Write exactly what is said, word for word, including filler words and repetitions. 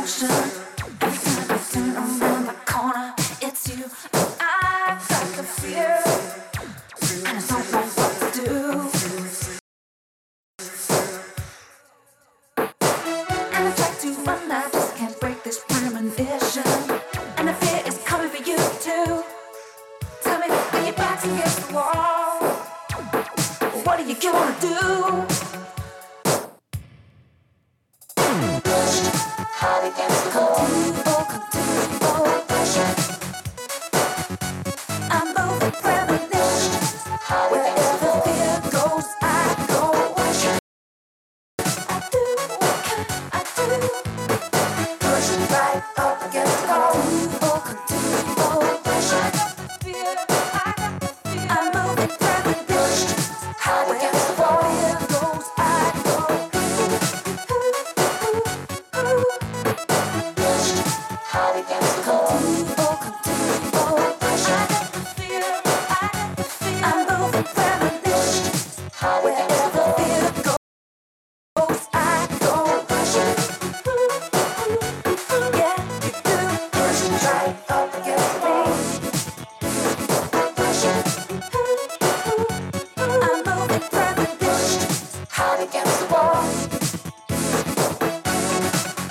emotion. Every time I turn around the corner, it's you. I've got the fear, and I don't know what to do. And I try to run, I just can't break this premonition. And the fear is coming for you too. Tell me, when your back's against the wall, what are you gonna do?